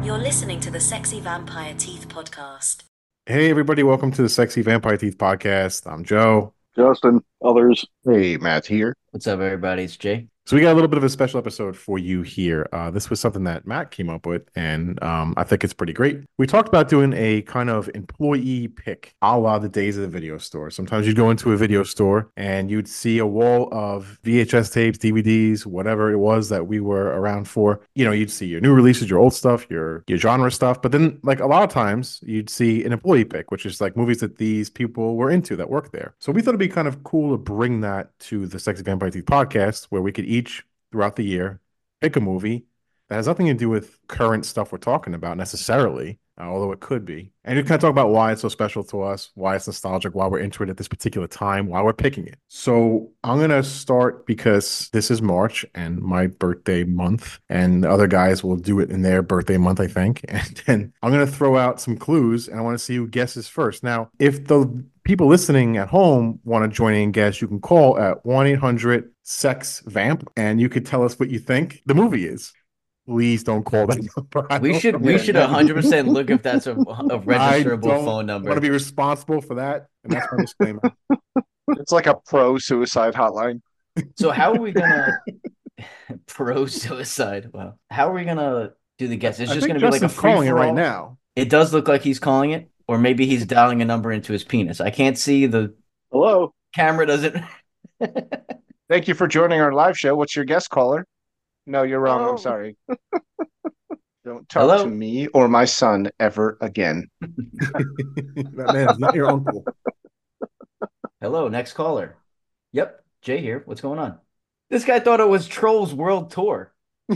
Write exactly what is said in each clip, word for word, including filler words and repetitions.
You're listening to the Sexy Vampire Teeth podcast. Hey, everybody, welcome to the Sexy Vampire Teeth podcast. I'm Joe. Justin, others. Hey, Matt here. What's up, everybody? It's Jay. So we got a little bit of a special episode for you here. Uh, this was something that Matt came up with, and um, I think it's pretty great. We talked about doing a kind of employee pick, a la the days of the video store. Sometimes you'd go into a video store and you'd see a wall of V H S tapes, D V Ds, whatever it was that we were around for. You know, you'd see your new releases, your old stuff, your your genre stuff. But then, like a lot of times, you'd see an employee pick, which is like movies that these people were into that work there. So we thought it'd be kind of cool to bring that to the Sexy Vampire Teeth podcast, where we could each throughout the year pick a movie that has nothing to do with current stuff we're talking about necessarily, uh, although it could be. And you kind of talk about why it's so special to us, why it's nostalgic, why we're into it at this particular time, why we're picking it. So I'm going to start because this is March and my birthday month, and the other guys will do it in their birthday month, I think. And then I'm going to throw out some clues, and I want to see who guesses first. Now, if the people listening at home want to join in and guess, you can call at one eight hundred sex vamp, and you could tell us what you think the movie is. Please don't call that number. We should we should one hundred percent look if that's a, a registerable phone number. I want to be responsible for that, and that's my disclaimer. It's like a pro suicide hotline. So how are we gonna pro suicide? Wow. How are we gonna do the guess? It's I just think gonna be like a Justin's calling it free-for-all? right now. It does look like he's calling it, or maybe he's dialing a number into his penis. I can't see the Hello. camera. Doesn't. Thank you for joining our live show. What's your guest caller? No, you're wrong. Hello. I'm sorry. Don't talk Hello? to me or my son ever again. That man is not your uncle. Hello, next caller. Yep, Jay here. What's going on? This guy thought it was Trolls World Tour.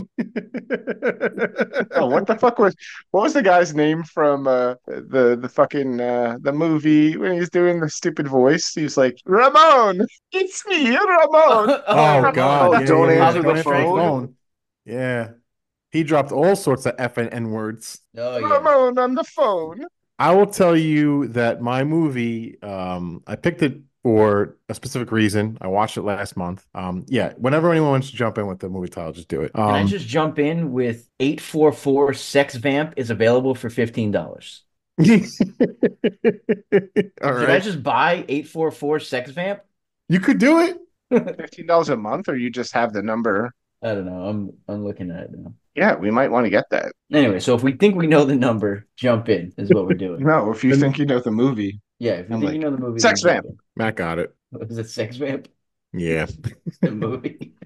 Oh, what the fuck was what was the guy's name from uh, the the fucking uh, the movie when he's doing the stupid voice? He's like, Ramon, it's me, Ramon. Oh, God. Oh, Yeah, don't yeah, yeah. answer Don't the answer the phone. Yeah. He dropped all sorts of F and N words. Oh yeah. Ramon on the phone. I will tell you that my movie, um, I picked it for a specific reason. I watched it last month. Um, yeah, whenever anyone wants to jump in with the movie title, just do it. Can I Um, just jump in with eight four four Sex Vamp is available for fifteen dollars. all Should I right. just buy eight four four Sex Vamp? You could do it. Fifteen dollars a month, or you just have the number. I don't know. I'm I'm looking at it now. Yeah, we might want to get that. Anyway, so if we think we know the number, jump in is what we're doing. No, if you Then- think you know the movie. Yeah, if you I'm think like, you know the movie, Sex then jump Vamp. Matt got it. in. Is it Sex Vamp? Yeah. The movie.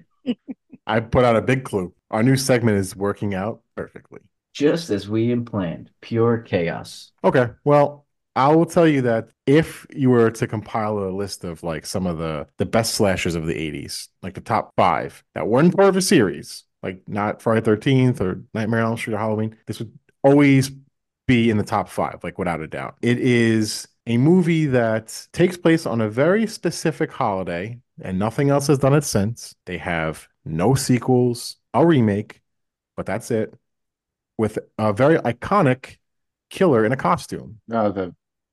I put out a big clue. Our new segment is working out perfectly. Just as we had planned. Pure chaos. Okay. Well, I will tell you that if you were to compile a list of like some of the the best slashers of the eighties, like the top five that weren't part of a series, like not Friday the thirteenth or Nightmare on Elm Street or Halloween, this would always be in the top five, like without a doubt. It is a movie that takes place on a very specific holiday, and nothing else has done it since. They have no sequels, a remake, but that's it, with a very iconic killer in a costume. No, the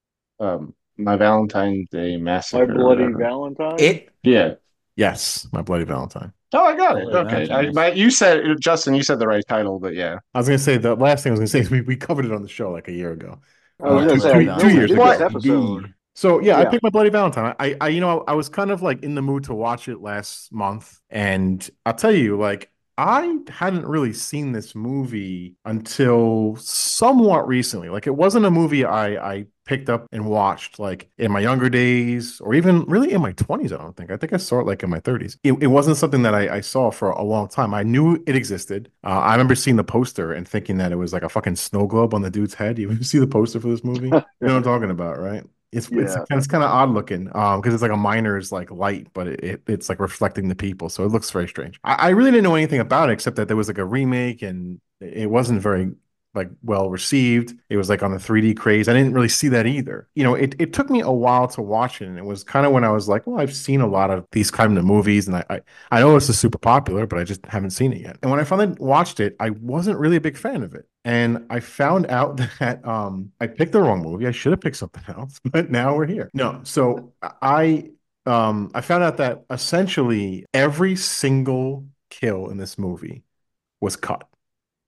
um My Valentine's Day My Massacre. Bloody or whatever. Valentine. It Yeah. Yes, My Bloody Valentine. Oh, I got it. Bloody Okay. I, Valentine's. my, you said Justin, you said the right title, but yeah. I was gonna say the last thing I was gonna say is we, we covered it on the show like a year ago. I was Uh, gonna two, say, two- I two know, years we ago. did this episode. So yeah, I Yeah. picked My Bloody Valentine. I, I, you know, I was kind of like in the mood to watch it last month, and I'll tell you, like, I hadn't really seen this movie until somewhat recently. Like, it wasn't a movie I I picked up and watched like in my younger days, or even really in my twenties. I don't think. I think I saw it like in my thirties. It, it wasn't something that I, I saw for a long time. I knew it existed. Uh, I remember seeing the poster and thinking that it was like a fucking snow globe on the dude's head. You ever see the poster for this movie? You know what I'm talking about, right? It's it's Yeah. it's kind of odd looking, um, because it's like a miner's like light, but it, it it's like reflecting the people, so it looks very strange. I, I really didn't know anything about it except that there was like a remake, and it wasn't very like well received. It was like on the three D craze. I didn't really see that either. You know, it, it took me a while to watch it, and it was kind of when I was like, well, I've seen a lot of these kind of movies, and I, I I know this is super popular, but I just haven't seen it yet. And when I finally watched it, I wasn't really a big fan of it. And I found out that um I picked the wrong movie. I should have picked something else, but now we're here. No, so I um I found out that essentially every single kill in this movie was cut.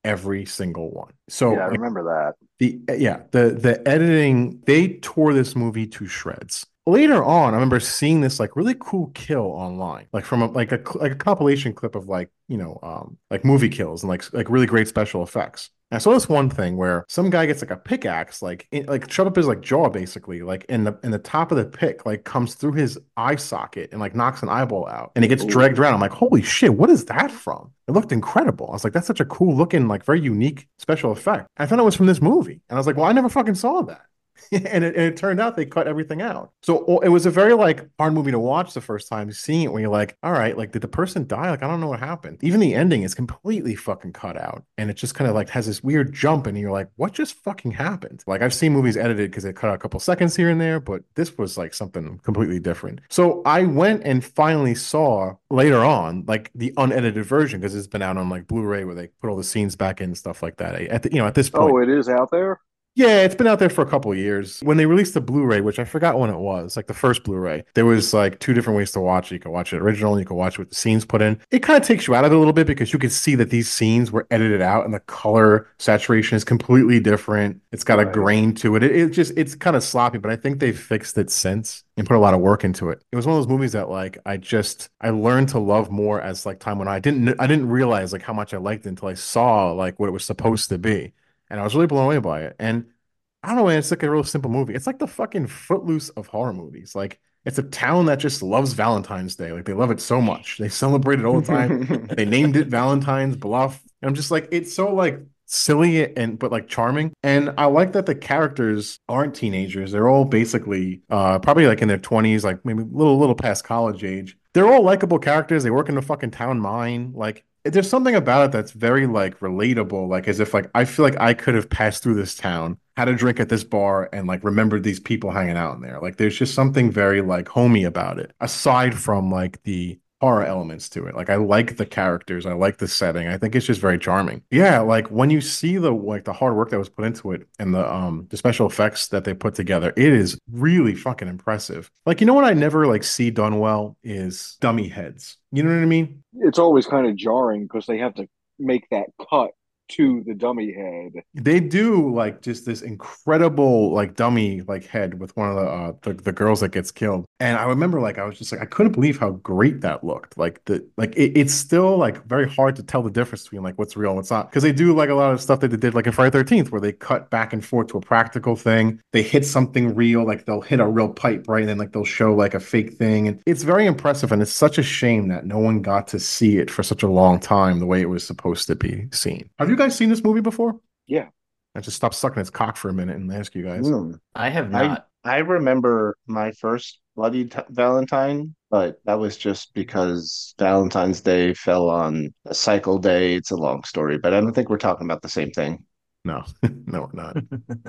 every single one. So Yeah, I like, remember that. the yeah, the the editing, they tore this movie to shreds. Later on, I remember seeing this like really cool kill online, like from a, like a like a compilation clip of like, you know, um like movie kills and like like really great special effects. And I saw this one thing where some guy gets like a pickaxe, like in, like shoved up his like jaw, basically, like in the in the top of the pick, like comes through his eye socket and like knocks an eyeball out, and he gets Ooh. dragged around. I'm like, holy shit, what is that from? It looked incredible. I was like, that's such a cool looking, like very unique special effect. I found it was from this movie, and I was like, well, I never fucking saw that. and, it, and it turned out they cut everything out. So o- it was a very like hard movie to watch the first time, seeing it when you're like, all right, like did the person die? Like I don't know what happened. Even the ending is completely fucking cut out, and it just kind of like has this weird jump, and you're like, what just fucking happened? Like I've seen movies edited because they cut out a couple seconds here and there, but this was like something completely different. So I went and finally saw later on like the unedited version because it's been out on like Blu-ray where they put all the scenes back in and stuff like that. At the, you know, at this point. Oh, it is out there? Yeah, it's been out there for a couple of years. When they released the Blu-ray, which I forgot when it was, like the first Blu-ray, there was like two different ways to watch it. You could watch it original, and you could watch it with the scenes put in. It kind of takes you out of it a little bit because you could see that these scenes were edited out and the color saturation is completely different. It's got a Right. grain to it. It, it just it's kind of sloppy, but I think they've fixed it since and put a lot of work into it. It was one of those movies that like I just I learned to love more as like time went on. I didn't I didn't realize like how much I liked it until I saw like what it was supposed to be. And I was really blown away by it. And I don't know, man. It's like a real simple movie. It's like the fucking Footloose of horror movies. Like it's a town that just loves Valentine's Day. Like they love it so much. They celebrate it all the time. They named it Valentine's Bluff. And I'm just like, it's so like silly and but like charming. And I like that the characters aren't teenagers. They're all basically uh probably like in their twenties, like maybe a little little past college age. They're all likable characters. They work in the fucking town mine. Like there's something about it that's very like relatable, like as if like I feel like I could have passed through this town, had a drink at this bar, and like remembered these people hanging out in there. Like there's just something very like homey about it, aside from like the horror elements to it. Like I like the characters, I like the setting. I think it's just very charming. Yeah, like when you see the like the hard work that was put into it and the um the special effects that they put together, it is really fucking impressive. Like you know what I never like see done well is dummy heads. You know what I mean? It's always kind of jarring because they have to make that cut to the dummy head. They do like just this incredible like dummy like head with one of the uh the, the girls that gets killed. And I remember like I was just like I couldn't believe how great that looked. Like the like it, it's still like very hard to tell the difference between like what's real and what's not. Because they do like a lot of stuff that they did like in Friday the thirteenth where they cut back and forth to a practical thing. They hit something real, like they'll hit a real pipe, right? And then like they'll show like a fake thing. And it's very impressive. And it's such a shame that no one got to see it for such a long time the way it was supposed to be seen. Have you guys seen this movie before? Yeah. I just stop sucking its cock for a minute and ask you guys. Mm. I have I not. I remember my first Bloody t Valentine, but that was just because Valentine's Day fell on a cycle day. It's a long story, but I don't think we're talking about the same thing. No, no, we're not.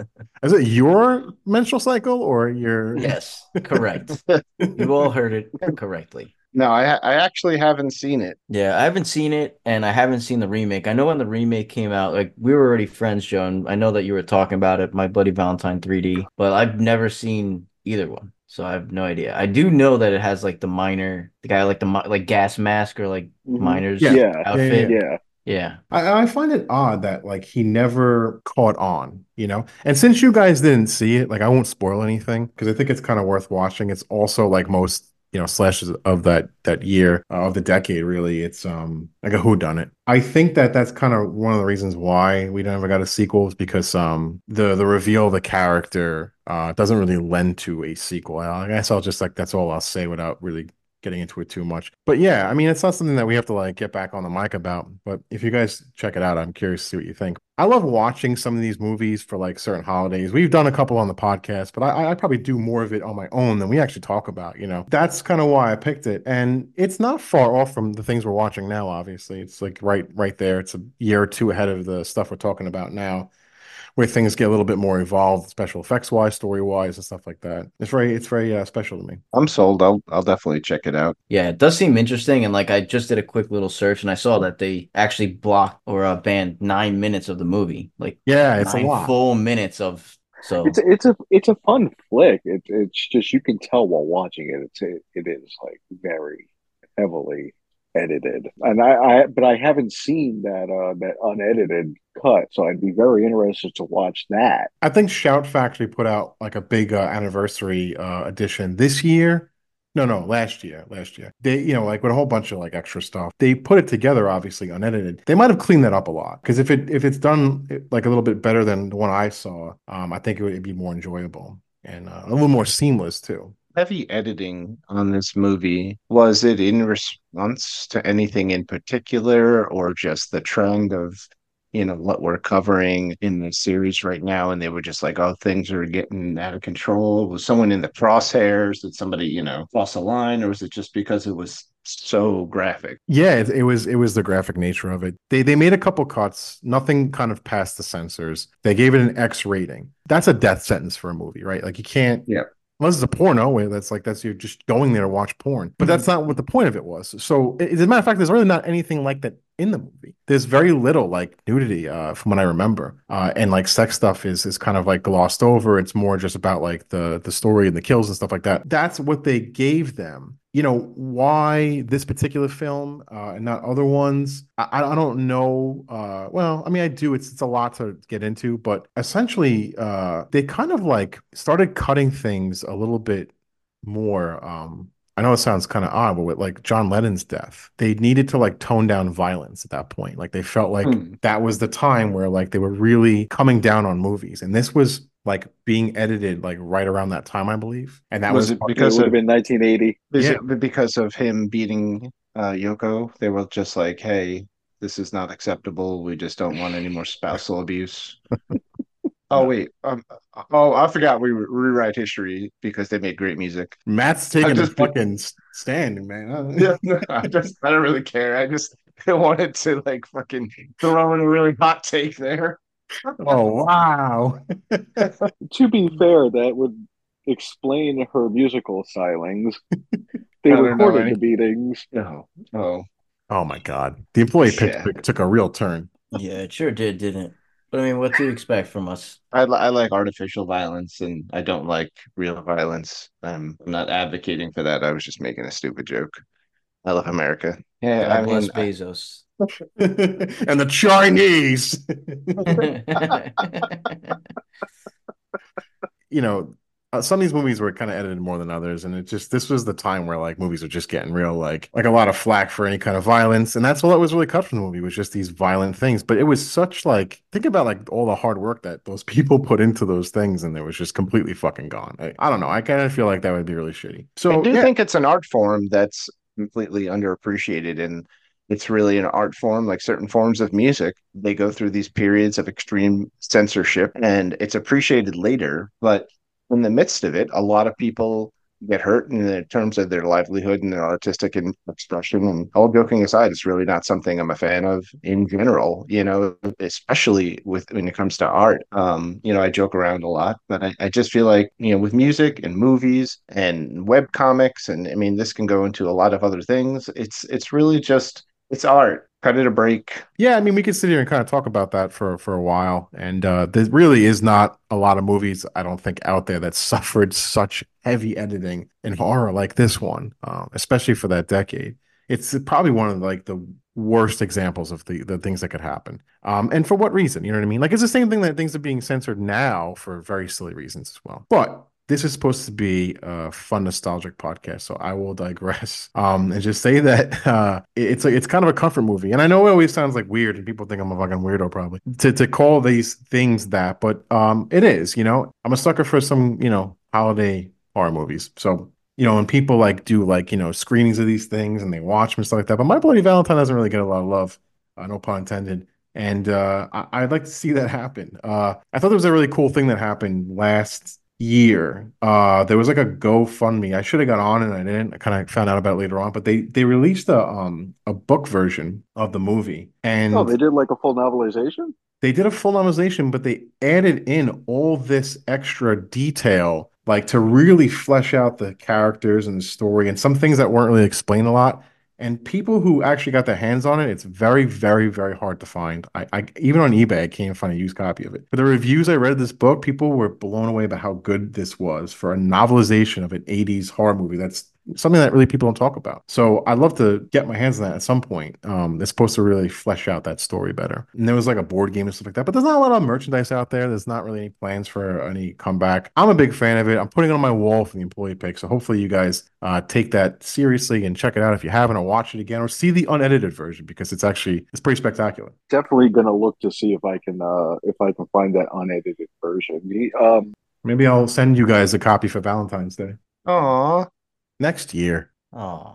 Is it your menstrual cycle or your? Yes, correct. You all heard it correctly. No, I I actually haven't seen it. Yeah, I haven't seen it, and I haven't seen the remake. I know when the remake came out, like we were already friends, Joe, and I know that you were talking about it, My Bloody Valentine three D, but I've never seen either one, so I have no idea. I do know that it has like the miner, the guy like the mi- like gas mask or like Mhm. miner's Yeah. Yeah. outfit. Yeah. Yeah. I, I find it odd that like he never caught on, you know? And since you guys didn't see it, like I won't spoil anything because I think it's kind of worth watching. It's also like most, you know, slashes of that that year uh, of the decade, really. It's um like a whodunit. I think that that's kind of one of the reasons why we never got a sequel is because um the the reveal of the character uh doesn't really lend to a sequel. I guess I'll just like that's all I'll say without really getting into it too much. But yeah, I mean, it's not something that we have to like get back on the mic about. But if you guys check it out, I'm curious to see what you think. I love watching some of these movies for like certain holidays. We've done a couple on the podcast, but I, I probably do more of it on my own than we actually talk about. You know, that's kind of why I picked it, and it's not far off from the things we're watching now. Obviously, it's like right, right there. It's a year or two ahead of the stuff we're talking about now, where things get a little bit more evolved, special effects wise, story wise, and stuff like that. It's very, it's very uh, special to me. I'm sold. I'll I'll definitely check it out. Yeah, it does seem interesting. And like I just did a quick little search and I saw that they actually blocked or uh, banned nine minutes of the movie. Like Yeah, it's a nine lot. full minutes of so It's a, it's a it's a fun flick. It, it's just you can tell while watching it. It's it, it is like very heavily edited, and I, I but I haven't seen that uh that unedited cut, so I'd be very interested to watch that. I think Shout Factory put out like a big uh, anniversary uh, edition this year. No, no, last year, last year. They, you know, like with a whole bunch of like extra stuff. They put it together, obviously unedited. They might have cleaned that up a lot because if it if it's done like a little bit better than the one I saw, um, I think it would it'd be more enjoyable and uh, a little more seamless too. Heavy editing on this movie. Was it in response to anything in particular, or just the trend of, you know, what we're covering in the series right now? And they were just like, oh, things are getting out of control. Was someone in the crosshairs? Did somebody, you know, cross a line, or was it just because it was so graphic? Yeah, it, it was it was the graphic nature of it. They they made a couple cuts, nothing kind of past the censors. They gave it an X rating. That's a death sentence for a movie, right? Like you can't. Yeah. Unless it's a porno, where that's like that's you're just going there to watch porn. But that's not what the point of it was. So, as a matter of fact, there's really not anything like that in the movie. There's very little like nudity, uh, from what I remember, uh, and like sex stuff is is kind of like glossed over. It's more just about like the the story and the kills and stuff like that. That's what they gave them. You know, why this particular film uh, and not other ones? I, I don't know. Uh, well, I mean, I do. It's it's a lot to get into, but essentially, uh, they kind of like started cutting things a little bit more. Um, I know it sounds kind of odd, but with like John Lennon's death, they needed to like tone down violence at that point. Like they felt like Hmm. that was the time where like they were really coming down on movies, and this was like being edited like right around that time, I believe. And that Was was it It because would of have been nineteen eighty. is Yeah. it because of him beating uh Yoko? They were just like, hey, this is not acceptable. We just don't want any more spousal abuse. Oh No. wait, um, oh I forgot we re- rewrite history because they made great music. Matt's I taking the just be- fucking s- stand, man. Yeah, no, I just I don't really care. I just I wanted to like fucking throw in a really hot take there. Oh wow. To be fair, that would explain her musical stylings. They I don't know recorded any. the beatings. No, oh Oh my God. The employee pick, yeah. pick took a real turn. Yeah, it sure did, didn't it? But I mean, what do you expect from us? I, li- I like artificial violence and I don't like real violence. I'm not advocating for that. I was just making a stupid joke. I love America. Yeah, God I bless mean, I- Bezos. And the Chinese. You know, uh, some of these movies were kind of edited more than others, and it just this was the time where like movies were just getting real like like a lot of flack for any kind of violence, and that's all that was really cut from the movie was just these violent things. But it was such like think about like all the hard work that those people put into those things, and it was just completely fucking gone. I, I don't know. I kind of feel like that would be really shitty. I So do yeah, think it's an art form that's completely underappreciated, and it's really an art form like certain forms of music. They go through these periods of extreme censorship, and it's appreciated later. But in the midst of it, a lot of people get hurt in terms of their livelihood and their artistic and expression. And all joking aside, it's really not something I'm a fan of in general, you know, especially with when it comes to art. Um, you know, I joke around a lot, but I, I just feel like, you know, with music and movies and web comics, and I mean, this can go into a lot of other things. It's it's really just it's art. Cut it a break. yeah, I mean, we could sit here and kind of talk about that for for a while, and uh, there really is not a lot of movies I don't think out there that suffered such heavy editing in horror like this one, um, especially for that decade. It's probably one of like the worst examples of the the things that could happen. Um, and for what reason? You know what I mean? Like it's the same thing that things are being censored now for very silly reasons as well. But this is supposed to be a fun, nostalgic podcast, so I will digress um, and just say that uh, it's a, it's kind of a comfort movie. And I know it always sounds like weird, and people think I'm a fucking weirdo probably to to call these things that, but um, it is. You know, I'm a sucker for some you know holiday horror movies. So you know, when people like do like you know screenings of these things and they watch them and stuff like that, but My Bloody Valentine doesn't really get a lot of love, uh, no pun intended. And uh, I- I'd like to see that happen. Uh, I thought there was a really cool thing that happened last year. Uh, there was like a GoFundMe. I should have got on and I didn't. I kind of found out about it later on, but they they released a um a book version of the movie, and Oh, they did like a full novelization? they did a full novelization, but they added in all this extra detail, like to really flesh out the characters and the story, and some things that weren't really explained a lot. And people who actually got their hands on it, it's very, very, very hard to find. I, I even on eBay, I can't find a used copy of it. But the reviews I read of this book, people were blown away by how good this was for a novelization of an eighties horror movie that's something that really people don't talk about. So I'd love to get my hands on that at some point. Um, it's supposed to really flesh out that story better. And there was like a board game and stuff like that, but there's not a lot of merchandise out there. There's not really any plans for any comeback. I'm a big fan of it. I'm putting it on my wall for the employee pick. So hopefully you guys uh, take that seriously and check it out if you haven't, or watch it again, or see the unedited version, because it's actually it's pretty spectacular. Definitely gonna look to see if I can uh if I can find that unedited version. The, um, Maybe I'll send you guys a copy for Valentine's Day Aw. next year. Oh.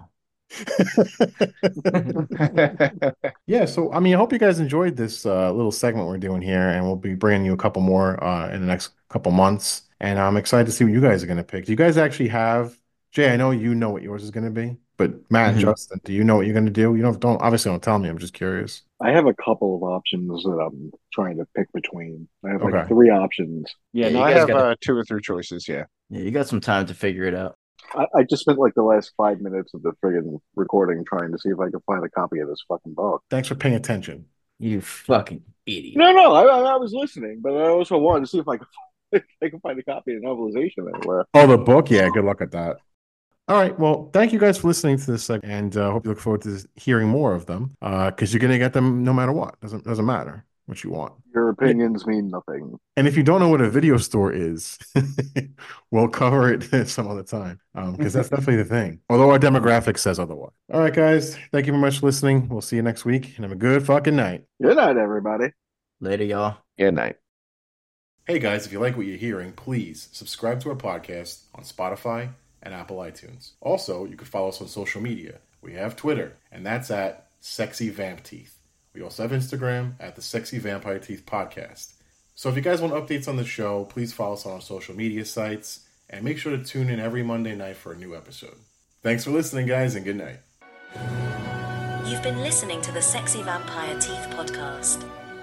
Yeah, so I mean, I hope you guys enjoyed this uh, little segment we're doing here, and we'll be bringing you a couple more uh, in the next couple months. And I'm excited to see what you guys are going to pick. Do you guys actually have, Jay? I know you know what yours is going to be, but Matt and Mhm. Justin, do you know what you're going to do? You don't don't obviously don't tell me. I'm just curious. I have a couple of options that I'm trying to pick between. I have like Okay. three options. Yeah, Yeah, no, you I guys have gotta- uh, two or three choices. Yeah. Yeah, you got some time to figure it out. I, I just spent like the last five minutes of the friggin' recording trying to see if I could find a copy of this fucking book. Thanks for paying attention. You fucking idiot. No, no, I, I was listening, but I also wanted to see if I could if I could find a copy of the novelization anywhere. Oh, the book? Yeah, good luck at that. All right. Well, thank you guys for listening to this segment, and uh, hope you look forward to hearing more of them, because you're going to get them no matter what. Doesn't doesn't matter what you want. Your opinions mean nothing. And if you don't know what a video store is, we'll cover it some other time, because that's definitely the thing. Although our demographic says otherwise. All right, guys. Thank you very much for listening. We'll see you next week, and have a good fucking night. Good night, everybody. Later, y'all. Good night. Hey, guys, if you like what you're hearing, please subscribe to our podcast on Spotify and Apple iTunes. Also, you can follow us on social media. We have Twitter, and that's at Sexy Vamp Teeth. We also have Instagram at the Sexy Vampire Teeth Podcast. So if you guys want updates on the show, please follow us on our social media sites, and make sure to tune in every Monday night for a new episode. Thanks for listening, guys, and good night. You've been listening to the Sexy Vampire Teeth podcast.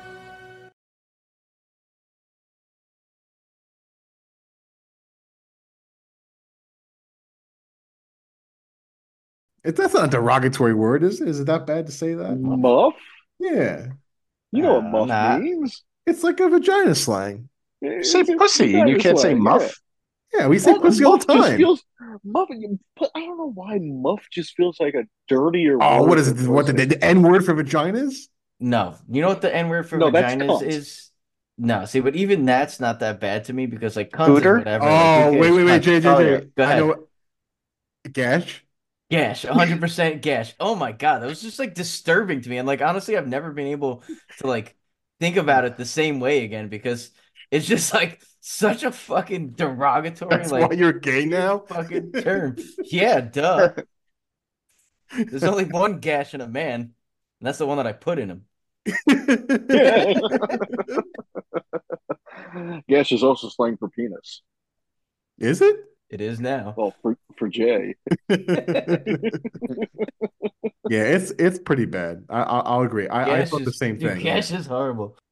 It, that's not a derogatory word, is it? Is it that bad to say that? Muff? Yeah. You know Uh, what muff nah. means? It's like a vagina slang. It's Say a pussy, and you can't say slang, muff. Yeah, we say yeah. pussy all Muff the just time. feels muff. But I don't know why muff just feels like a dirtier. Oh, word what is than it? What the, pussy. the N word for vaginas? No. You know what the N word for No, that's vaginas cunt. is? No. See, but even that's not that bad to me, because like cunt is Cooter? whatever. Oh, like, who wait, cares? wait, wait, Cunt. Jay, Jay, Oh, Jay. yeah. Go I ahead. know what. Gash? Gash, one hundred percent gash. Oh my God, that was just like disturbing to me. And like, honestly, I've never been able to like think about it the same way again, because it's just like such a fucking derogatory, That's like why you're gay now? fucking term. Yeah, duh. There's only one gash in a man, and that's the one that I put in him. Gash is also slang for penis. Is it? It is now. Well, for for Jay. Yeah, it's it's pretty bad. I, I I'll agree. I, I Gash thought the is, same dude, thing. gash is horrible.